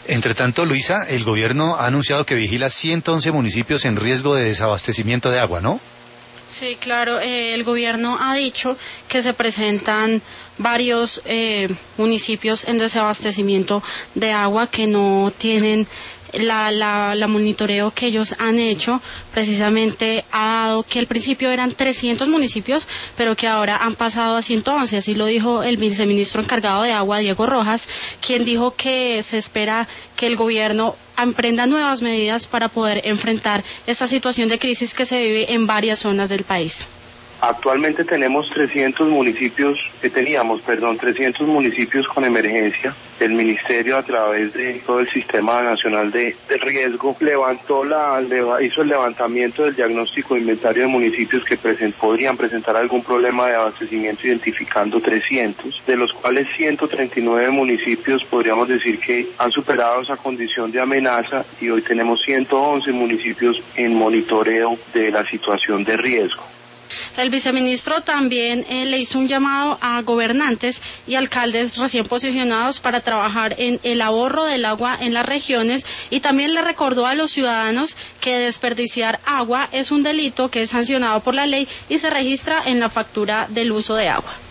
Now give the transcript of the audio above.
Entre tanto, Luisa, el gobierno ha anunciado que vigila 111 municipios en riesgo de desabastecimiento de agua, ¿no? Sí, claro, el gobierno ha dicho que se presentan varios municipios en desabastecimiento de agua que no tienen la monitoreo que ellos han hecho. Precisamente ha dado que al principio eran 300 municipios, pero que ahora han pasado a 111, así lo dijo el viceministro encargado de agua, Diego Rojas, quien dijo que se espera que el gobierno emprenda nuevas medidas para poder enfrentar esta situación de crisis que se vive en varias zonas del país. Actualmente tenemos 300 municipios con emergencia. El Ministerio, a través de todo el Sistema Nacional de Riesgo, hizo el levantamiento del diagnóstico de inventario de municipios que podrían presentar algún problema de abastecimiento, identificando 300, de los cuales 139 municipios podríamos decir que han superado esa condición de amenaza, y hoy tenemos 111 municipios en monitoreo de la situación de riesgo. El viceministro también le hizo un llamado a gobernantes y alcaldes recién posicionados para trabajar en el ahorro del agua en las regiones, y también le recordó a los ciudadanos que desperdiciar agua es un delito que es sancionado por la ley y se registra en la factura del uso de agua.